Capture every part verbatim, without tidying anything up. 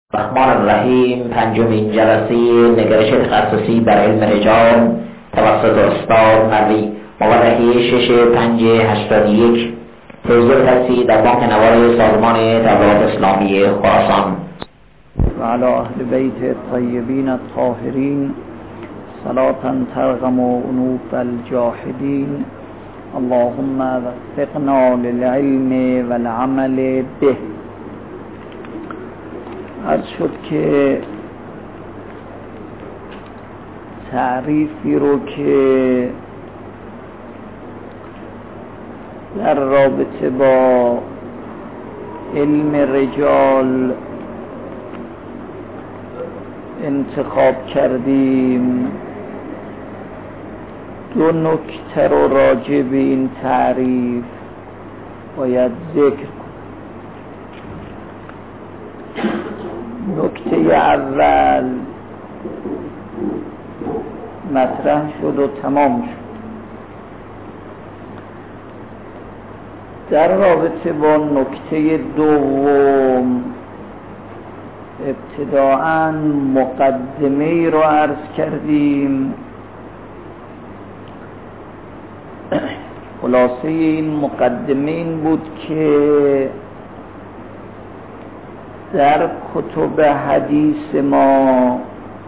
الرحمن الرحیم پنجمین جلسه نگرش تخصصی در علم رجال توسط استاد مروی مورخی شش پنج هشتاد و یک حضور هستی در بانک نوار سازمان تبلیغات اسلامی خراسان و علی اهل بیت الطیبین الطاهرین صلاة ترغم انوف الجاحدین اللهم وفقنا للعلم والعمل به. عرض شد که تعریفی رو که در رابطه با علم رجال انتخاب کردیم، دو نکته رو راجع به این تعریف باید ذکر کنیم. نکته اول مطرح شد و تمام شد. در رابطه با نکته دوم ابتداءً مقدمه رو عرض کردیم. خلاصه این مقدمه این بود که در کتب حدیث ما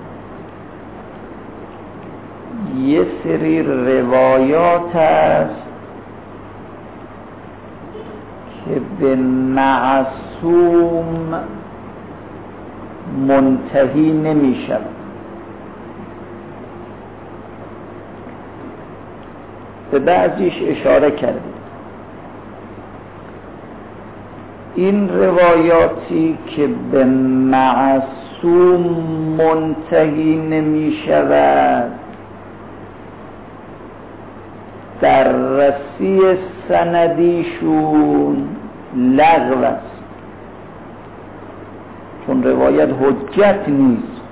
یه سری روایات هست که به معصوم منتهی نمی شود. به بعضیش اشاره کردیم. این روایاتی که به معصوم منتهی نمی شود در رسی سندیشون لغو است، چون روایت حجت نیست.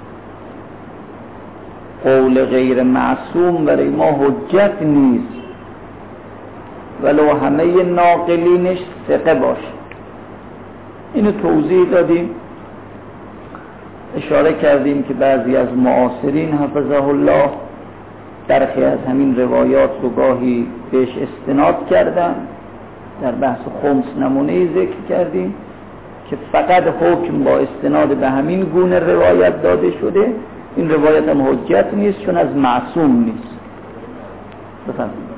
قول غیر معصوم برای ما حجت نیست ولو همه ناقلینش ثقه باشه. اینو توضیح دادیم، اشاره کردیم که بعضی از معاصرین حفظه الله برخی از همین روایات رو گاهی بهش استناد کردن. در بحث خمس نمونه ذکر کردیم که فقط حکم با استناد به همین گونه روایت داده شده. این روایت هم حجت نیست چون از معصوم نیست. بفرمایید.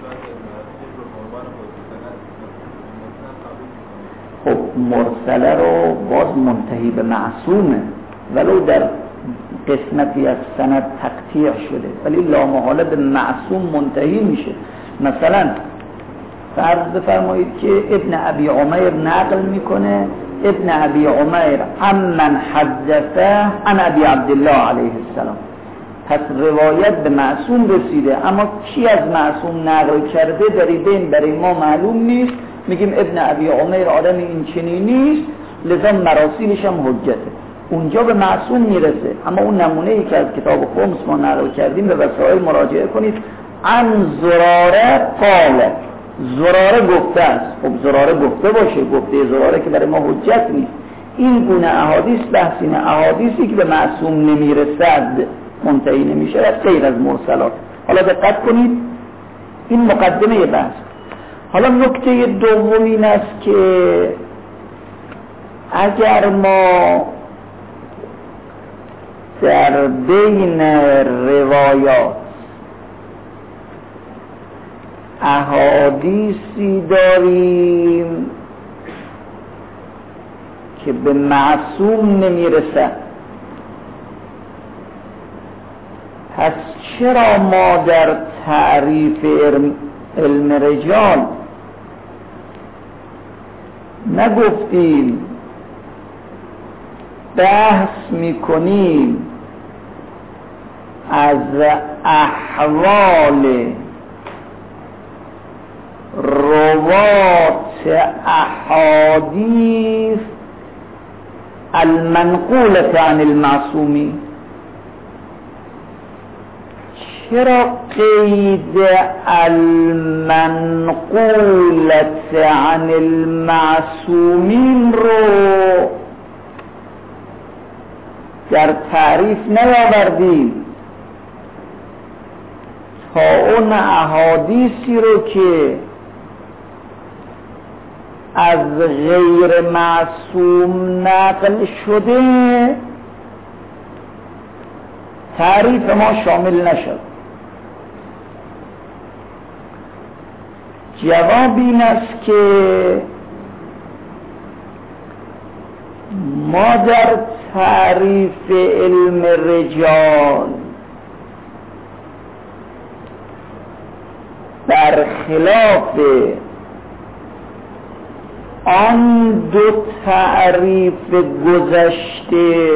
خب مرسله رو باز منتهی به معصومه ولو در قسمتی از سند تقطیع شده، ولی لامحاله به معصوم منتهی میشه. مثلا فرض بفرمایید که ابن ابی عمیر نقل میکنه، ابن ابی عمیر عمن حدثه عن ابی عبدالله علیه السلام، پس روایت به معصوم رسیده، اما کی از معصوم نقل کرده در این برای ما معلوم نیست. میگیم ابن ابی عمیر آدم این چنینی نیست، لذا مراسیلش هم حجته. اونجا به معصوم میرسه. اما اون نمونه ای که از کتاب خمس ما نقل کردیم به وسائل مراجعه کنید. عن زراره قال، زراره گفته است. خب زراره گفته باشه، گفته زراره که برای ما حجت نیست. این گونه احادیث بحثین احادیثی که به معصوم نمیرسد منتهی نمیشه و غیر از مرسلات. حالا دقت کنید، این مقدمه بحث. حالا نکته دوم این است که اگر ما در بین روایات احادیثی داریم که به معصوم نمیرسد، پس چرا ما در تعریف علم رجال نگفتیم بحث میکنیم از احوال روات احادیث المنقولة عن المعصومی؟ چرا قید المنقولة عن المعصومین رو در تعریف نیاوردیم تا اون احادیثی رو که از غیر معصوم نقل شده تعریف ما شامل نشد. جواب این است که ما در تعریف علم رجال برخلاف آن دو تعریف گذشته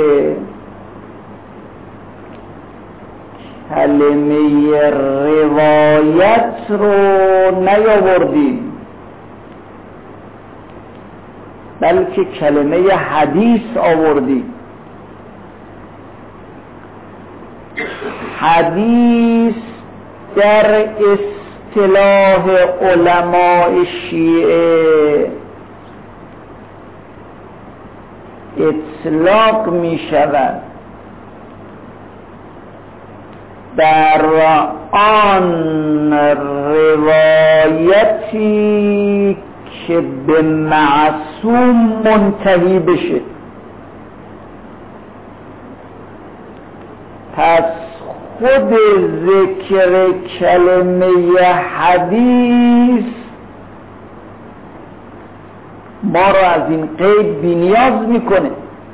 کلمه روایت رو نیاوردیم، بلکه کلمه حدیث آوردیم. حدیث در اصطلاح علماء شیعه اطلاق می شود در آن روایتی که به معصوم منتهی بشه. پس خود ذکر کلمه حدیث ما را از این قید بی‌نیاز میکنه.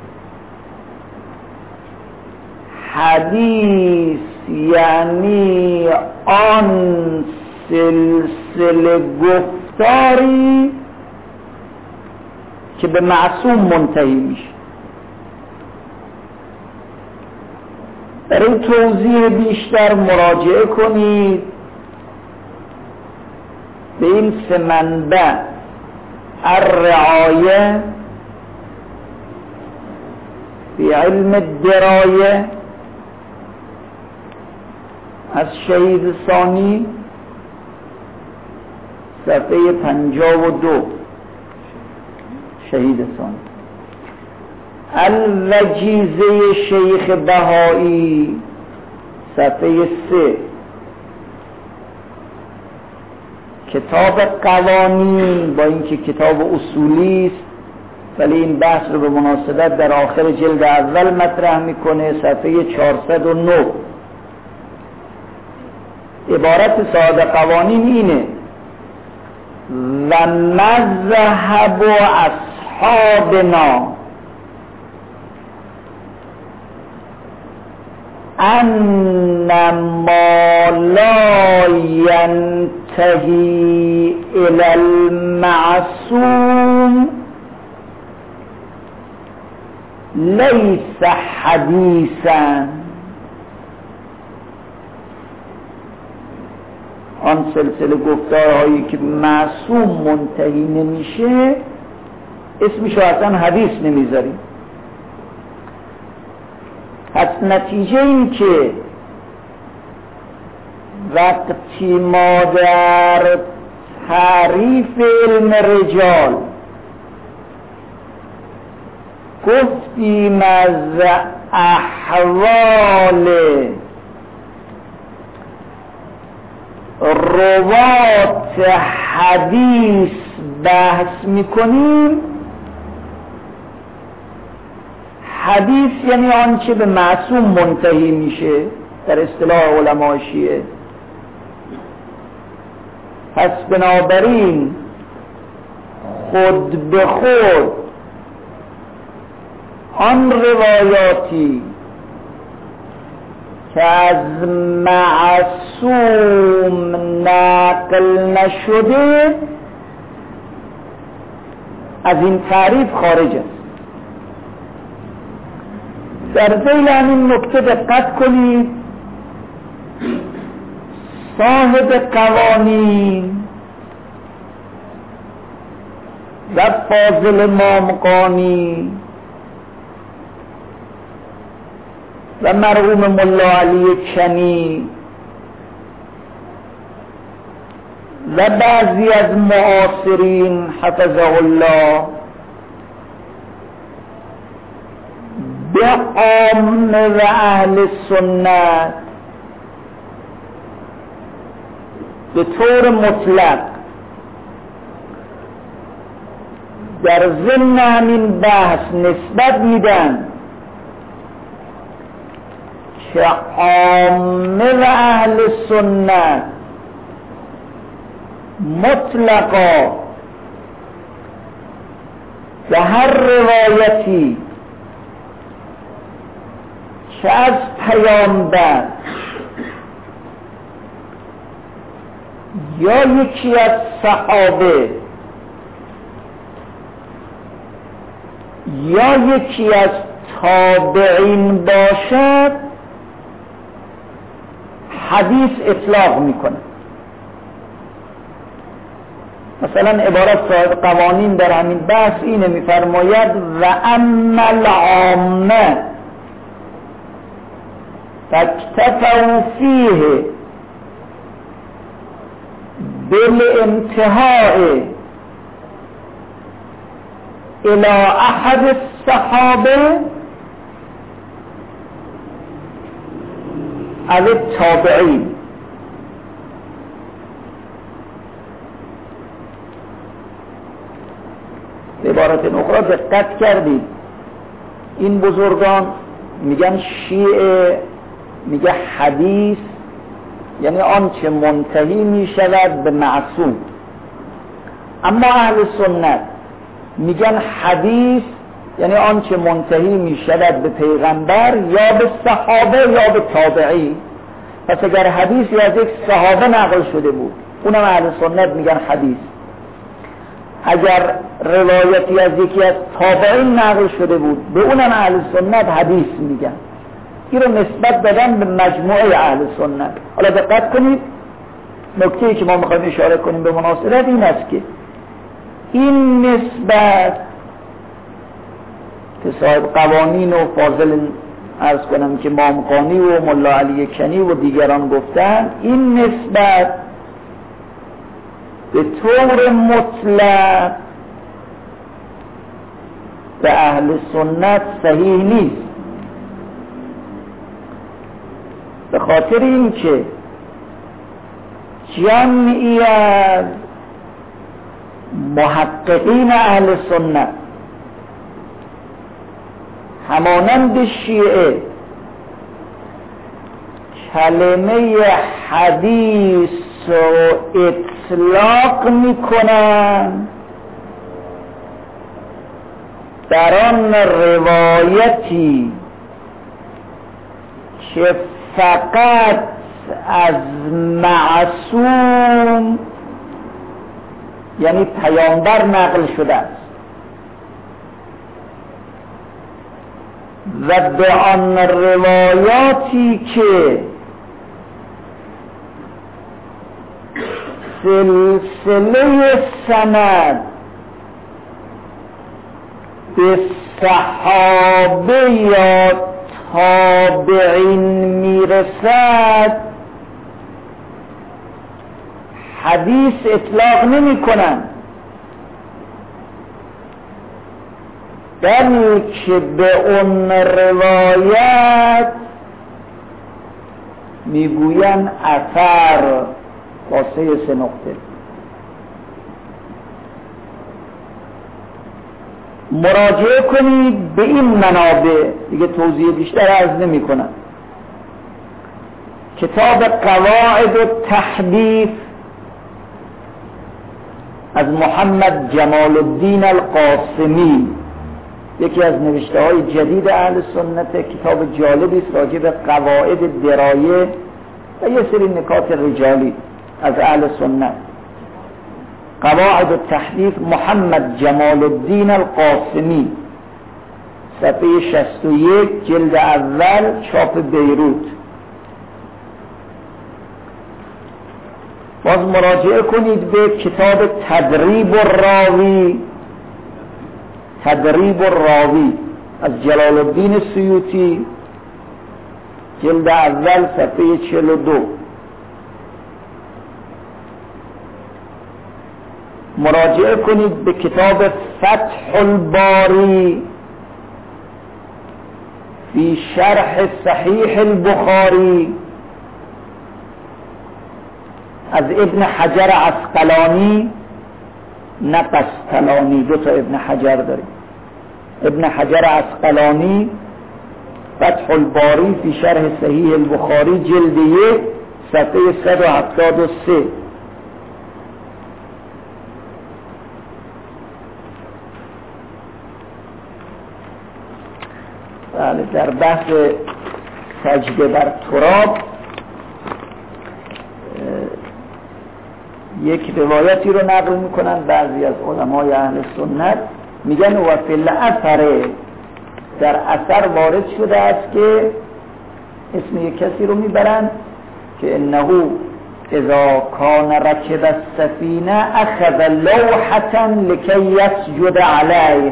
حدیث یعنی آن سلسله گفتاری که به معصوم منتهی میشه. برای توضیح بیشتر مراجعه کنید به این سه منبع: الرعایه فی علم الدرایه از شهید ثانی صفحه پنجاه و دو. شهید ثانی. الوجیزه شیخ بهایی صفحه سه. کتاب قوانین، با اینکه کتاب اصولی است ولی این بحث رو به مناسبت در آخر جلد اول مطرح میکنه، صفحه چهارصد و نه. عبارت صاحب قوانین اینه: و مذهب اصحابنا ان ما لا ینتهی الی المعصوم لیس حدیثا. آن سلسله گفتارهایی که معصوم منتهی نمیشه اسمشو اصلا حدیث نمیذاریم. پس نتیجه این که وقتی ما در تعریف علم رجال گفتیم از احوال روات حدیث بحث میکنیم، حدیث یعنی آنچه به معصوم منتهی میشه در اصطلاح علماء شیعه. پس بنابراین خود به خود آن روایاتی که از معصوم نقل نشده از این تعریف خارج است. در ذیل همین نکته دقت کنید: صاحب قوانین و فاضل مامقانی و مرحوم ملا علی کنی و بعضی از معاصرین حفظه الله به عامه و اهل سنت به طور مطلق در ضمن همین بحث نسبت میدن که عامه و اهل سنت مطلقا به هر روایتی که از پیامبر یا یکی از صحابه یا یکی از تابعین باشد حدیث اطلاق میکنه. مثلا عبارت صاحب قوانین در همین بحث اینه، میفرماید و اما العامه فاکتفوا فیه بالانتهاء الى احد الصحابه از التابعین. به عبارت اخرى دقت کردید این بزرگان میگن شیعه میگه حدیث یعنی آنچه منتهی میشود به معصوم، اما اهل سنت میگن حدیث یعنی آنچه منتهی میشود به پیغمبر یا به صحابه یا به تابعی. پس اگر حدیثی از یک صحابه نقل شده بود اونم اهل سنت میگن حدیث، اگر روایتی از یکی از تابعین نقل شده بود به اونم اهل سنت حدیث میگن. این رو نسبت دادن به مجموعه اهل سنت. حالا دقت کنید، نکته‌ای که ما میخوایم اشاره کنیم به مناسبت این است که این نسبت که صاحب قوانین و فاضل عرض کنم که مامقانی و ملا علی کنی و دیگران گفتن، این نسبت به طور مطلق به اهل سنت صحیح نیست، به خاطر اینکه جمعی از محققین اهل سنت همانند شیعه کلمه حدیث رو اطلاق میکنن در آن روایتی که فقط از معصوم یعنی پیامبر نقل شده است و به آن روایاتی که سلسله سند به صحابه یا تابعین میرسد حدیث اطلاق نمی کنن، بلکه به اون روایت میگوین اثر واسه سه نقطه. مراجعه کنید به این منابع، دیگه توضیح بیشتر عرض نمی کنم. کتاب قواعد التحدیث از محمد جمال الدین القاسمی، یکی از نوشته های جدید اهل سنت، کتاب جالبی است راجع به قواعد درایه و یه سری نکات رجالی از اهل سنت. قواعد التحدیث محمد جمال الدین القاسمی، صفحه شصت و یک، جلد اول، چاپ بیروت. باز مراجعه کنید به کتاب تدریب الراوی، تدریب الراوی از جلال الدین سیوطی، جلد اول، صفحه چهل و دو. مراجعه کنید به کتاب فتح الباری فی شرح صحیح البخاری از ابن حجر عسقلانی، نه قسطلانی، دو تا ابن حجر داریم، ابن حجر عسقلانی فتح الباری فی شرح صحیح البخاری جلد یک صفحه صد و هفتاد و سه. بله، در بحث سجده بر تراب یک روایتی رو نقل میکنن بعضی از علمای اهل سنت، میگن و فی الاثر، در اثر وارد شده است که اسم یک کسی رو میبرن که انه اذا کان رکب السفینه اخذ لوحة لکی یسجد علیه،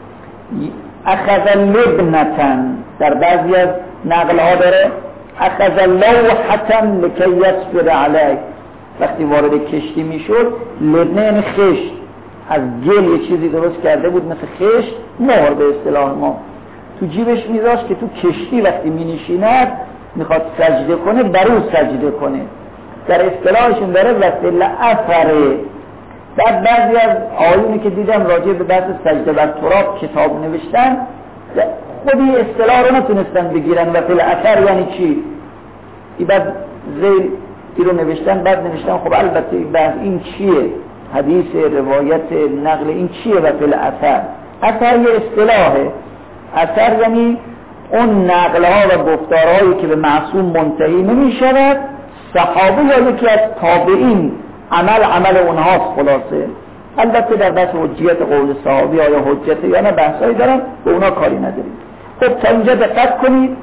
اخذ لبنة، در بعضی از نقل ها داره اخذ لوحة لکی یسجد علیه. وقتی وارد کشتی میشد، لبنه یعنی خشت، از گل یه چیزی درست کرده بود مثل خشت، مهر به اصطلاح ما، تو جیبش میذاشت که تو کشتی وقتی مینشیند میخواد سجده کنه برو سجده کنه. در اصطلاحشون داره وسیله اثره. بعد بعضی از آیونی که دیدم راجع به بحث سجده بر تراب کتاب نوشتن، خودی اصطلاح رو نتونستن بگیرن وسیله اثر یعنی چی. این بعد زیر ای رو نوشتن، بعد نوشتن خب البته بحث این چیه، حدیث، روایت، نقل، این چیه وسیله اثر؟ اثر یه اصطلاحه. اثر یعنی اون نقلها و گفتارهایی که به معصوم منتهی نمی شود، صحابه یا یکی از تابعین عمل عمل اونهاست خلاصه. البته در بحث حجیت قول صحابی یا حجت یا نه بحثایی دارن، به اونا کاری نداریم. خب تا اینجا دقت کنید.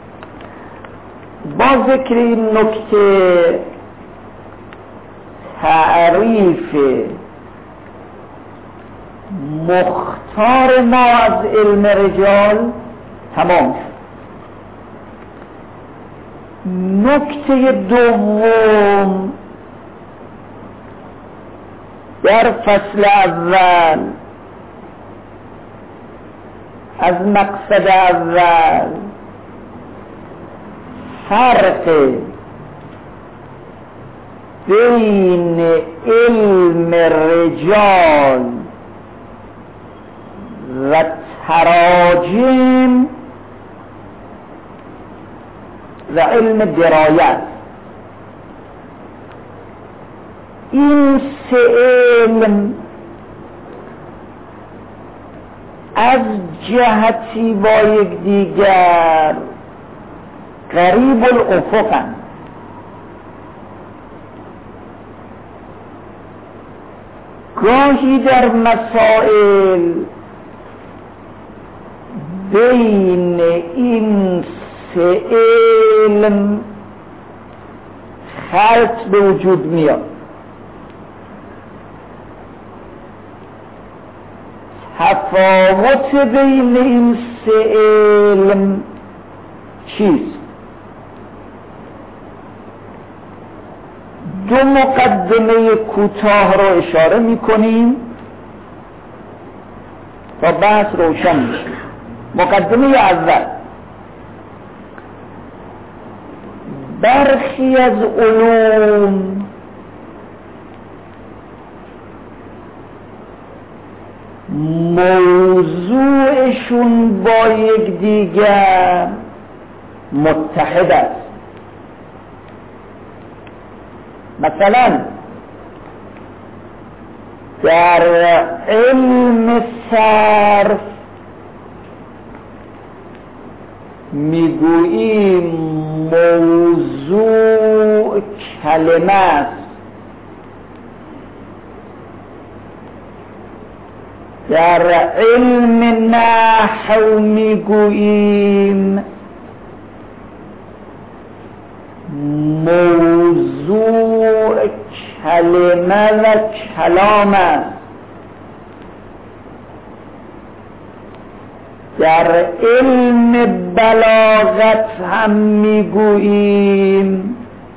با ذکر این نکته تعریف مختار ما از علم رجال تمام شد. نکته دوم در فصل اول از مقصد اول فرق بین علم رجال و تراجم و علم درایت. این سه علم از جهتی با یک دیگر قریب الافقند. گاهی در مسائل بین این سه علم خلط به وجود میاد. تفاوت بین این سه علم چیست؟ دو مقدمه کوتاه رو اشاره میکنیم تا بحث روشن میشه. مقدمه اول، برخی از علوم موضوعشون با یک دیگر متحد است. مثلا در علم صرف میگوییم موضوع کلمه است. در علم نحو میگوییم موضوع کلمه و کلام است. در علم بلاغت هم میگوییم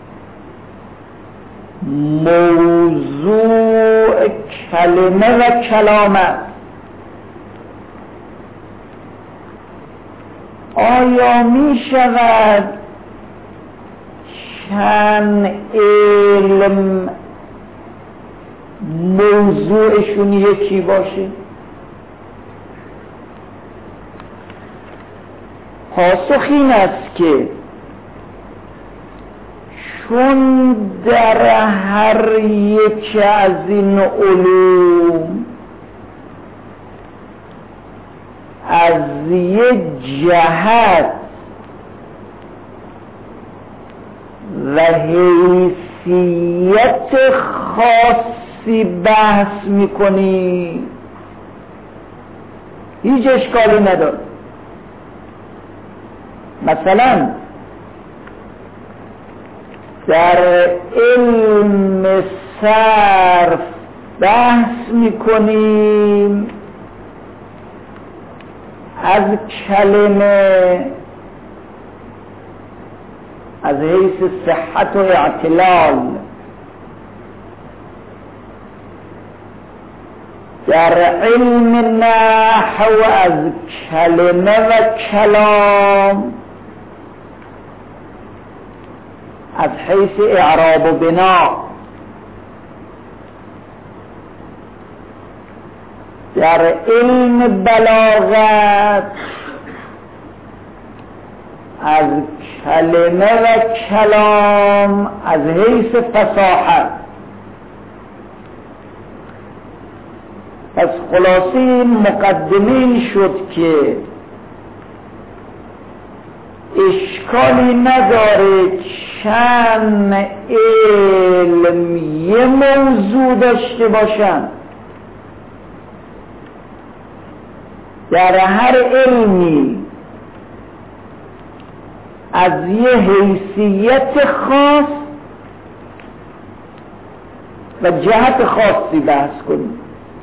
موضوع کلمه و کلام است. آیا می شود چند علم موضوعشون یکی باشه؟ پاسخ این است که چون در هر یک از این علوم از یک جهت و حیثیت خاصی بحث میکنی، هیچ اشکالی نداره. مثلا در علم صرف بحث میکنیم از کلمه از حیث صحت و اعتلال، در علم نحو از کلمه و کلام از حیث اعراب و بنا، در علم بلاغت از کلمه و کلام از حیث فصاحت. پس خلاصه این مقدمه این شد که اشکالی نداره چند علم یه موضوع داشته باشن، در هر علمی از یه حیثیت خاص و جهت خاصی بحث کنیم.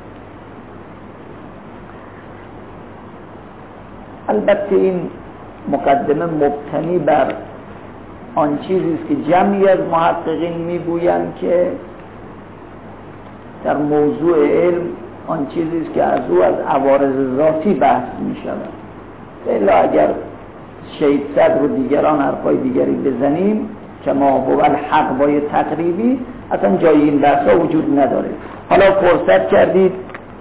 البته این مقدمه مبتنی بر آن چیزی است که جمعی از محققین میگویند که در موضوع علم آن چیزی است که از او از عوارض ذاتی بحث می شود. الا اگر شهید صدر و دیگران حرفای دیگری بزنیم که ما هو الحق با یه تقریبی، اصلا جای این بحثا وجود نداره. حالا فرصت کردید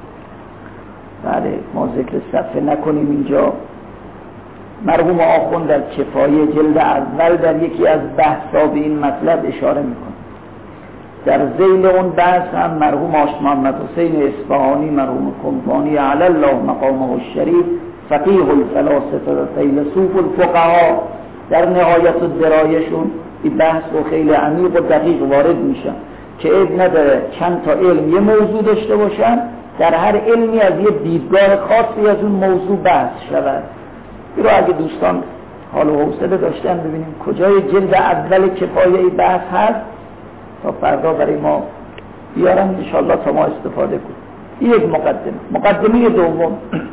بله ما ذکر صفحه نکنیم اینجا. مرحوم آخوند در کفایه جلد اول در یکی از بحثا به این مطلب اشاره میکنه. در ذیل اون بحث هم مرحوم آش محمد حسین اصفهانی مرحوم کنفانی علی الله مقامه الشریف فقیه الفلاسفه و فیلسوف الفقها در نهایت الدرایه‌شون این بحث رو خیلی عمیق و دقیق وارد میشن که عیب نداره چند تا علم یه موضوع داشته باشن، در هر علمی از یه دیدگاه خاصی از اون موضوع بحث شود. این رو اگه دوستان حال و حوصله داشتن ببینیم کجای جلد اول کفایه بحث هست تا فردا برای ما بیارن انشاءالله تا ما استفاده کنیم. این یک مقدمه. مقدمه دوم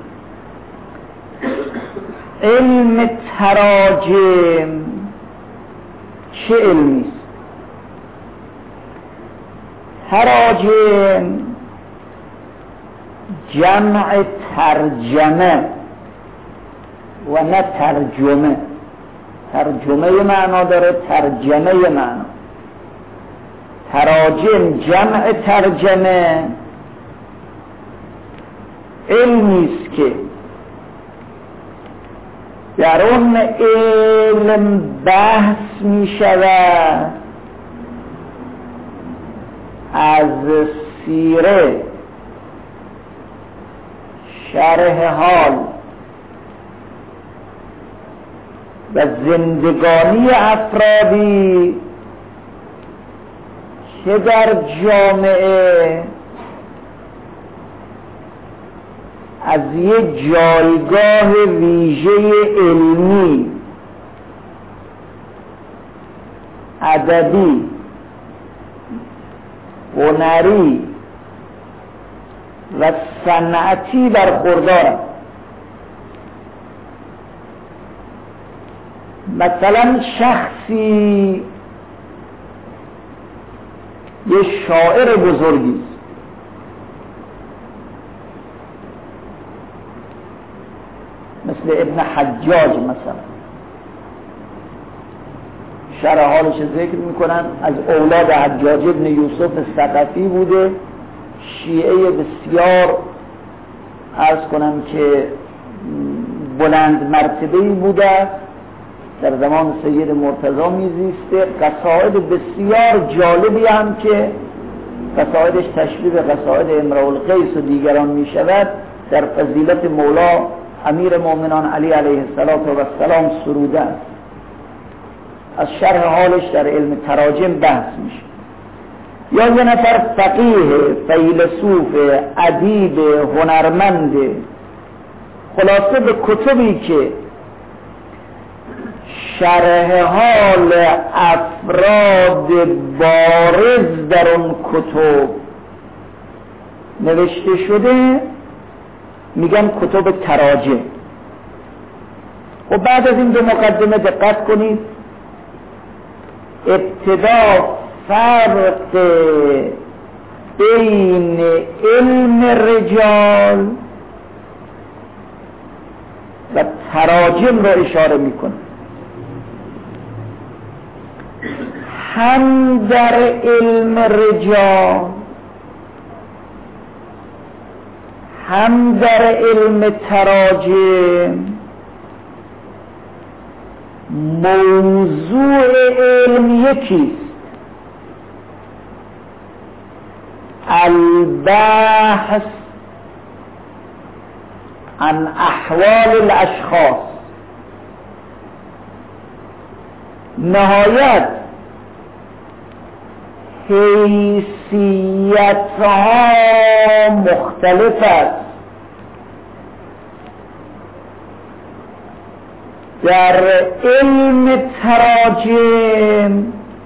علم تراجم چه علمی است؟ تراجم جمع ترجمه و نه ترجمه. ترجمه معنا داره، ترجمه معنا. تراجم جمع ترجمه علمی است که در اون علم بحث می شود از سیره، شرح حال و زندگانی افرادی که در جامعه از یک جایگاه ویژه علمی، ادبی، هنری و صنعتی برخوردار. مثلا شخصی یه شاعر بزرگی است، مثل ابن حجاج مثلا شرح حالش ذکر میکنن، از اولاد حجاج ابن یوسف ثقفی بوده، شیعه بسیار عرض کنم که بلند مرتبه‌ای بوده، در زمان سید مرتضی میزیسته. قصائد بسیار جالبی هم که قصائدش تشبیه به قصائد امرؤ القیس و دیگران میشود، در فضیلت مولا امیر مومنان علی علیه السلام سروده است. از شرح حالش در علم تراجم بحث میشه. یا یه نفر فقیه، فیلسوف، ادیب، هنرمند، خلاصه به کتبی که شرح حال افراد بارز در اون کتب نوشته شده میگن کتب تراجم. و بعد از این دو مقدمه دقت کنید، ابتدا فرق بین علم رجال و تراجم رو اشاره میکنه. هم در علم رجال هم در علم تراجم موضوع علم یکیست، البحث عن احوال الاشخاص. نهایت حیثیتها مختلف است. در علم تراجم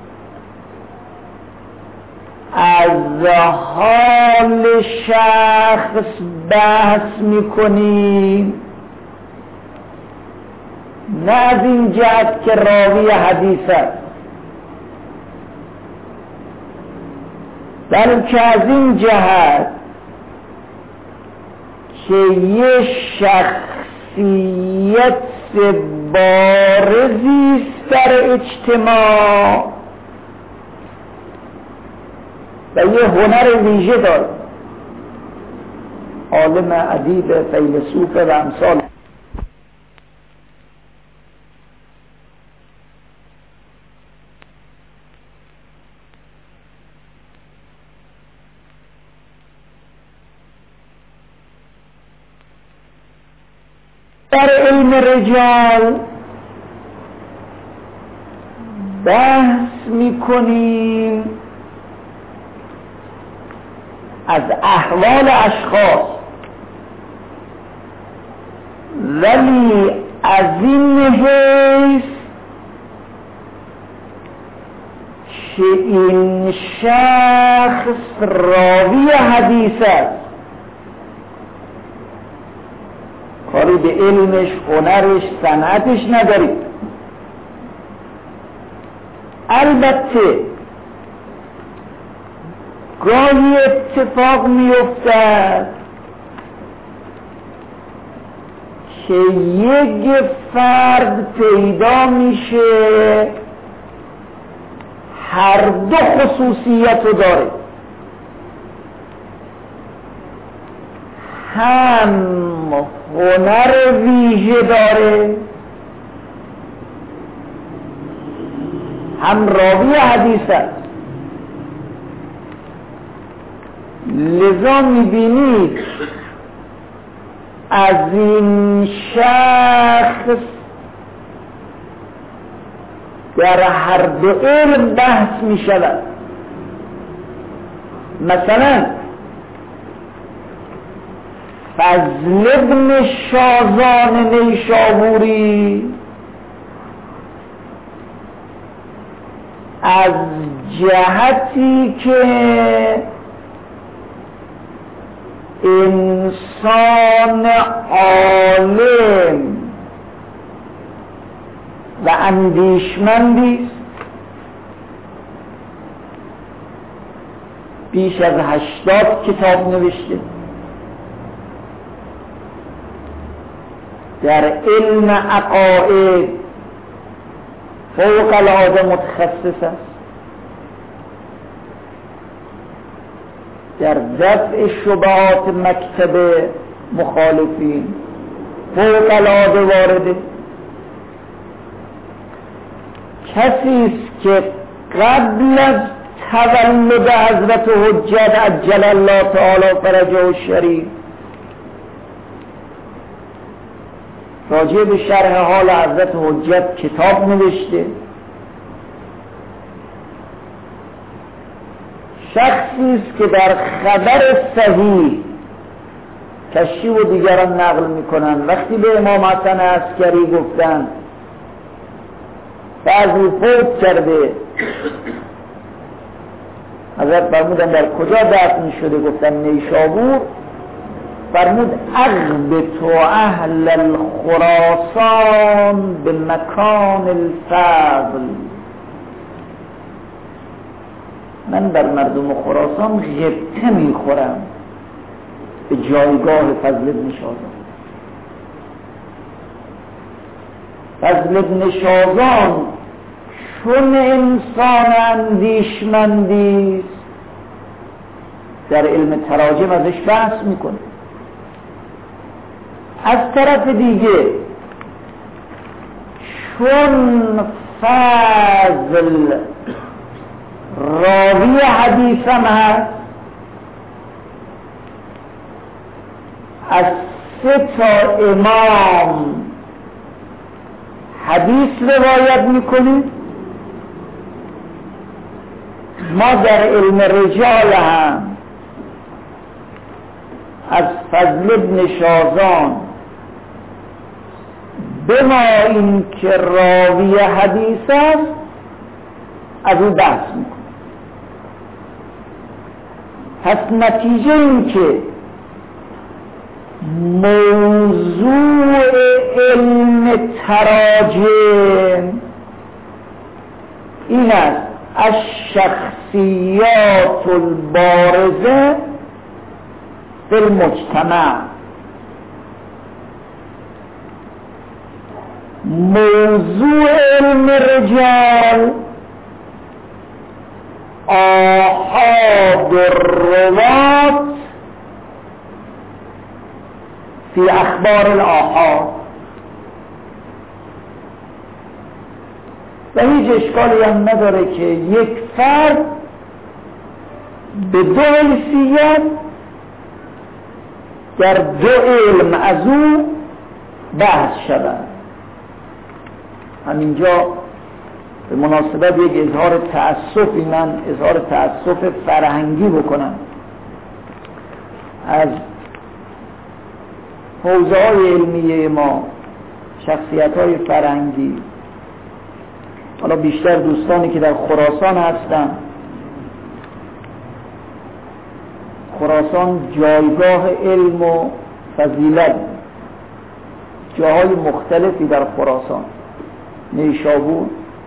از حال شخص بحث میکنیم، نه از این جهت که راوی حدیث است، بلکه از این جهت که یه شخصیت بارزی است در اجتماع و یه هنر ویژه داره، عالم، ادیب، فیلسوف و امثال. در علم رجال بحث میکنیم از احوال اشخاص، ولی از این حیث که این شخص راوی حدیث است، کاری به علمش، هنرش، صنعتش نداریم. البته گاهی اتفاق میافتد که یک فرد پیدا میشه هر دو خصوصیت رو داره، هم هنر ویژه داره، هم راوی حدیث است. لذا میبینید از این شخص در هر دو علم بحث میشود. مثلا فضل ابن شازان نیشابوری از جهتی که انسان عالم و اندیشمندی است، بیش از هشتاد کتاب نوشته، در علم عقاید فوق العاده متخصص است، در دفع شبهات مکتب مخالفین فوق العاده وارده. کسی است که قبل از تولد حضرت حجت عجل الله تعالی فرجه الشریف راجع به شرح حال حضرت حجت کتاب نوشته. شخصی است که در خبر صحیح کشی و دیگران نقل میکنن. وقتی به امام حسن عسکری گفتن بعضی فوت کرده، حضرت فرمودن در کجا دفن شده؟ گفتن نیشابور. فرمود اغبط اهل الخراسان به مکان الفضل، من در مردم خراسان غبطه میخورم به جایگاه فضل ابن شازان. فضل ابن شازان چون انسان اندیشمندی در علم تراجم ازش بحث میکنه. از طرف دیگه چون فضل راوی حدیثم هست، از سه تا امام حدیث روایت میکنیم. ما در علم رجال هم از فضل ابن شازان به ما این که راوی حدیث است از او بحث میکنیم. پس نتیجه این که موضوع علم تراجم این است: الشخصیات البارزه فی المجتمع. موضوع علم رجال آحاد الروات فی اخبار الآحاد. و هیچ اشکالی هم نداره که یک فرد به دو حیثیت در دو علم از او بحث شود. همینجا به مناسبت یک اظهار تأسفی من اظهار تأسف فرهنگی بکنم. از حوزه های علمی ما، شخصیت های فرهنگی، حالا بیشتر دوستانی که در خراسان هستن، خراسان جایگاه علم و فضیلت، جاهای مختلفی در خراسان، نیشابور،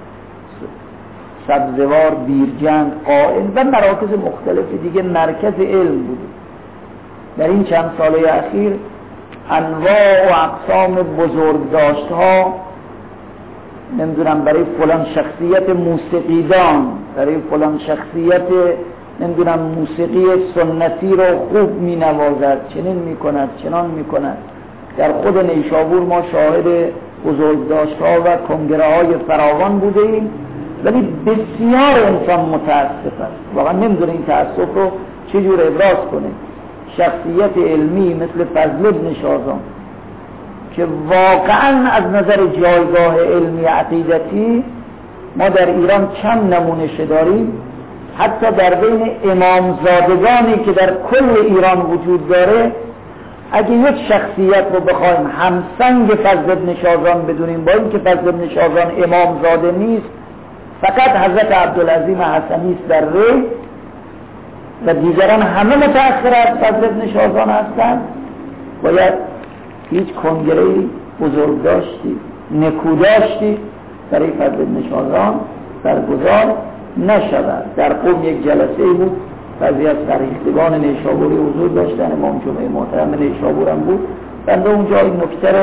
سبزوار، بیرجند، قائل و مراکز مختلفی دیگه مرکز علم بوده. در این چند ساله اخیر انواع و اقسام بزرگداشت ها، نمیدونم برای فلان شخصیت موسیقیدان، برای فلان شخصیت نمیدونم موسیقی سنتی رو خوب می نوازد، چنین می کند، چنان می کند. در خود نیشابور ما شاهد بزرگداشت ها و کنگره های فراوان بوده ایم، ولی بسیار انسان متاسف است، واقعا نمیدونه این تاسف رو چجور ابراز کنه. شخصیت علمی مثل فضل ابن شازان که واقعا از نظر جایگاه علمی عقیدتی ما در ایران چند نمونشه داریم، حتی در بین امامزادگانی که در کل ایران وجود داره، اگه یک شخصیت رو بخوایم همسنگ فضل ابن شازان بدونیم، با این که فضل ابن شازان امامزاده نیست، فقط حضرت عبدالعظیم حسنی است در ری و دیگران همه متأثر از فضل ابن شازان هستند، باید هیچ کنگره بزرگ داشتی نکوداشتی برای فضل ابن شازان برگزار نشود. در قم یک جلسه بود، بعضی از فرهیختگان نیشابوری حضور داشتن، امام جمعه محترم نیشابور هم بود. بنده اونجا این نکته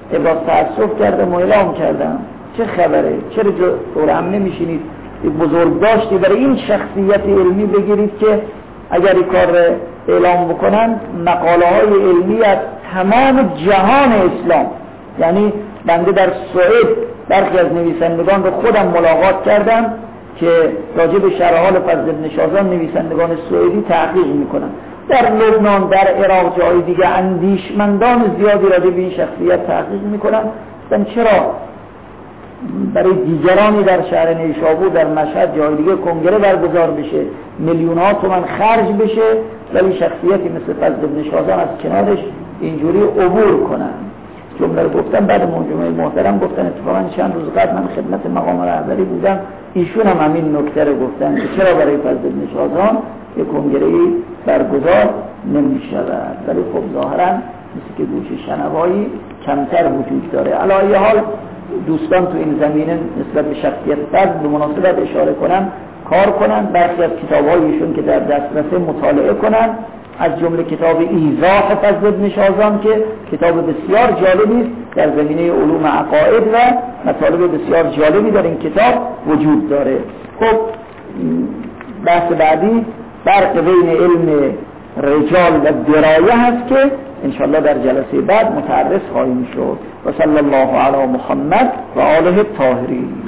ابراز تأسف کردم و اعلام کردم چه خبره، چرا دور هم نمیشینید بزرگ داشتی برای این شخصیت علمی بگیرید که اگر این کار اعلام بکنن مقاله های علمی از تمام جهان اسلام. یعنی بنده در سوئد برخی از نویسندگان رو خودم ملاقات کردم که راجع به شرح حال فضل ابن شازان نویسندگان سوئدی تحقیق میکنن. در لبنان، در عراق، جای دیگه اندیشمندان زیادی راجع به این شخصیت تحقیق میکنن. گفتم چرا برای دیگرانی در شهر نیشابور، در مشهد، جای دیگه کنگره برگزار بشه، میلیون ها تومان خرج بشه، ولی شخصیتی مثل فضل ابن شازان از کنارش اینجوری عبور کنن. جمله رو گفتم بعد منجمه محترم گفتن، اتفاقا چند روز قبل من خدمت مقام رهبری بودم، ایشون هم همین نکته رو گفتن که چرا برای فضل ابن شازان یک کنگره‌ای برگزار نمی‌شود. ولی خب ظاهراً مثل که گوش شنوایی کمتر وجود داره. علی ای حال دوستان تو این زمینه نسبت به شخصیت فضل به مناسبت اشاره کنن، کار کنن، برخی از کتاب‌هایشون که در دسترسه مطالعه کنن، از جمله کتاب ایضاح فضل ابن شازان که کتاب بسیار جالبی است در زمینه علوم عقاید و مطالب بسیار جالبی در این کتاب وجود داره. خب بحث بعدی فرق بین علم رجال و درایه هست که انشاءالله در جلسه بعد متعرض خواهیم شد. و صلی الله علی محمد و آله الطاهرین.